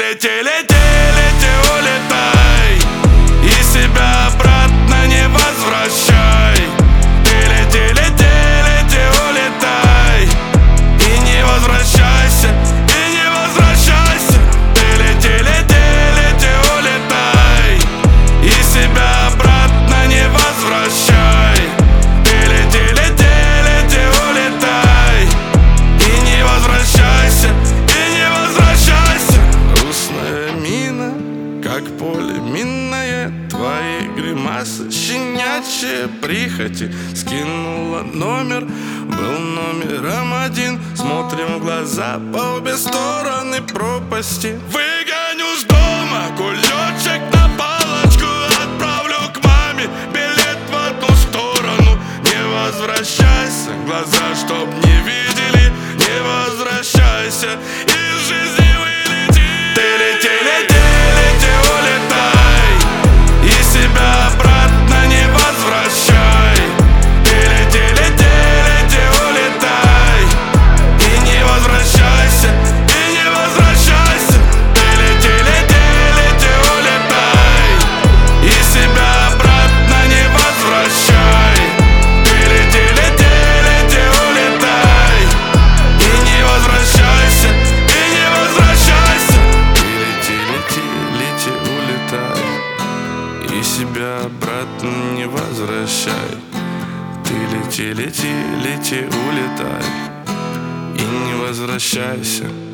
лети, лети, лети, улетай, и себя обратно не возвращай. Ты лети, лети, лети, улетай, и не возвращайся, и не возвращайся. Ты лети, лети, лети, улетай, и себя обратно не возвращай. Ты лети, лети, лети, улетай, и не возвращайся, и не возвращайся. Грустная мина, как поле минное, твои гримасы, щенячьи прихоти. Скинула номер, был номером один. Смотрим в глаза по обе стороны пропасти. Выгоню с дома, кулечек на палочку, отправлю к маме билет в одну сторону. Не возвращайся, глаза чтоб не видели, не возвращайся, из жизни вылети. Ты лети, лети, лети, улетай, и себя обратно не возвращай. Ты лети, лети, лети, улетай, и не возвращайся, и не возвращайся. Ты лети, лети, лети, улетай, и себя обратно не возвращай. Ты лети, лети, лети, улетай, и не возвращайся, и не возвращайся. Ты лети, лети, лети, улетай, и себя обратно не возвращай. Ты лети, лети, лети, улетай, и не возвращайся.